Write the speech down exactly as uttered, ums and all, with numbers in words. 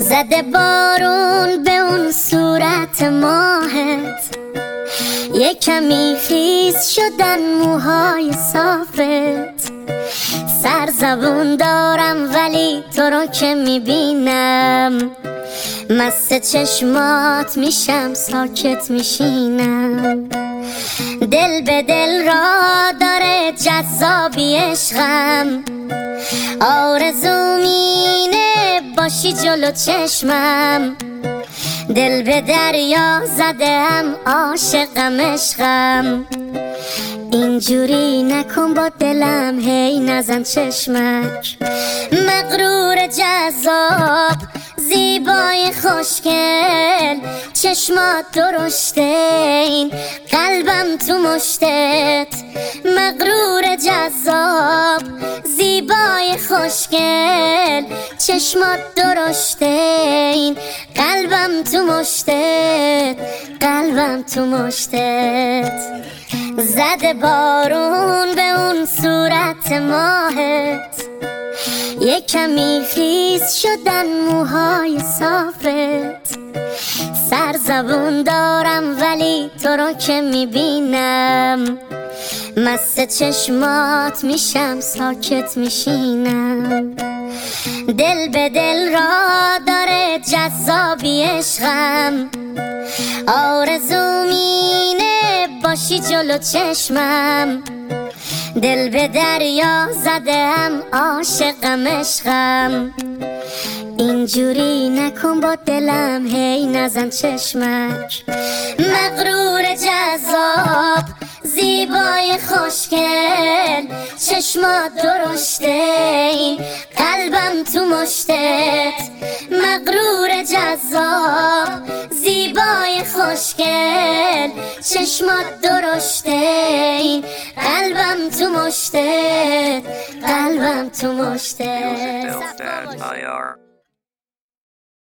زده بارون به اون صورت ماهت، یه کمی خیس شدن موهای صافت. سرزبون دارم ولی تو رو که میبینم، مست چشمات میشم ساکت میشینم. دل به دل را داره جذابی عشقم، آرزوم اینه باشی جلو چشمم. دل به دریا زدم عاشقم عشقم، اینجوری نکن با دلم هی نزن چشمک. مغرور جذاب زیبای خوشگل، چشمات درشتین قلبم تو مشتت. مغرور جذاب زیبای خوشگل، چشمات درشتین قلبم تو مشتت. قلبم تو مشتت. زده بارون به اون صورت ماهت، یه کمی خیس شدن موهای صافت. سرزبون دارم ولی تو رو که میبینم، مست چشمات میشم ساکت میشینم. دل به دل را داره جذابی عشقم، آرزوم اینه باشی جلو چشمم. دل به دریا زدم عاشقم عشقم، اینجوری نکن با دلم هی نزن چشمک. مغرور جذاب زیبای خوشگل، چشمات درشتین قلبم تو مشتت. مغرور جذاب زیبای خوشگل، چشمات درشتین قلبم تو مشتت. قلبم تو مشتت.